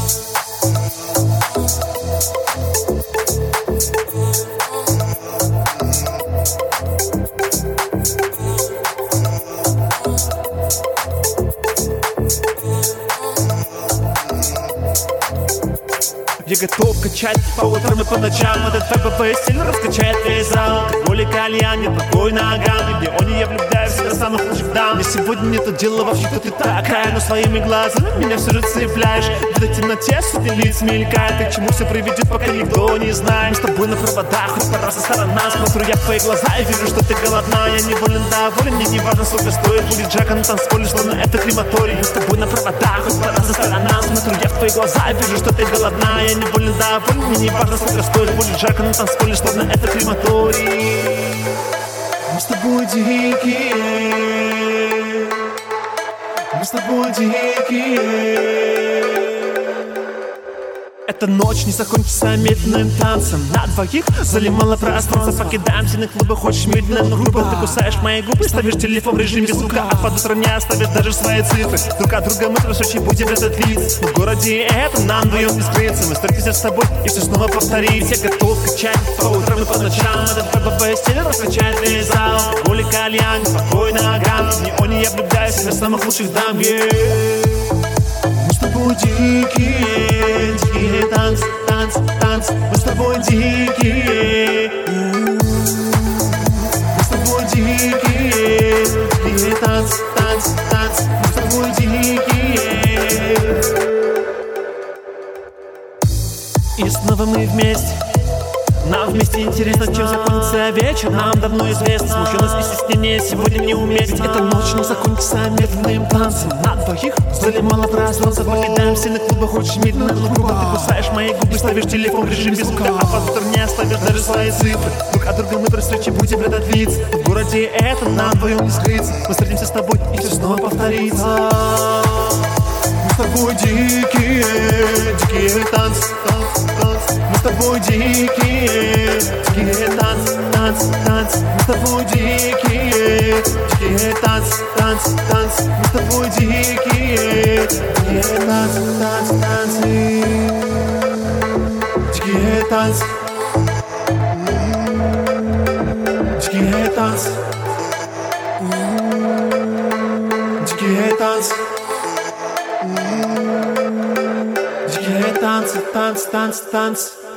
Я готов качать по утрам и по ночам. Этот ФБП стиль раскачает весь зал. Алкоголь и кальян, нет покой ногам. И в неоне я влюбляюсь в самых лучших дам. Мне сегодня нет дела вообще, кто ты такая. Но своими глазами меня все же цепляешь. В этой темноте сотни лиц мелькает. И к чему все приведет, пока никто не знает. Мы с тобой на проводах, хоть по разным сторонам. Смотрю я в твои глаза и вижу, что ты голодна. Я неволен, доволен, мне не важно, сколько стоит. Будет Джека на танцполе, словно это крематорий. Мы с тобой на проводах, хоть по разным сторонам. Смотрю я в твои глаза и вижу, что ты голодна. Я неволен, доволен, мне не важно, сколько стоит. Будет Джека на танцполе, словно это крематорий. Мы с тобой дикие, мы с тобой дикие. Эта ночь не закончится медленным танцем. На двоих занимало пространство. Покидаем стены клуба, хочешь медленно, но грубо. Ты кусаешь мои губы, ставишь телефон в режим без звука. А под утро не оставишь даже свои цифры. Друг от друга мы трошачи будем в этот лиц. Но в городе это нам вдвоем не скрыться. Мы встретимся с тобой и все снова повторить. Я готов качать по утрам и по ночам. Этот ФБП стиль раскачает весь зал. Алкоголь и кальян, покой ногам. В неоне я влюбляюсь в самых лучших дам. Мы с тобой дикие, дикие танцы, танцы, танцы. Мы с тобой дикие. Мы с тобой дикие, дикие танцы, танцы, танцы. Мы с тобой дикие. И снова мы вместе. Нам вместе интересно, чем закончится вечер. Нам давно известно, смущенность и стеснение сегодня не уместно. Ведь эта ночь не закончится медленным танцем. На двоих занимало пространство. Покидаем стены клуба, хочешь медленно, но грубо. Ты кусаешь мои губы, ставишь телефон в режим без звука. А под утро не оставишь даже свои цифры. Друг от друга мы при встрече будем рядом длиться. В городе это нам вдвоем не скрыться. Мы встретимся с тобой и все снова повторится. Мы с тобой дикие, дикие танцы, танцы, танцы. Мы с тобой дикие, дикие танцы, танцы, танцы. Мы с тобой дикие, дикие танцы, танцы, танцы. Мы с тобой дикие, дикие танцы, танцы, танцы. Дикие танцы, дикие танцы, дикие танцы. Дикие танцы, танцы, танцы, танцы.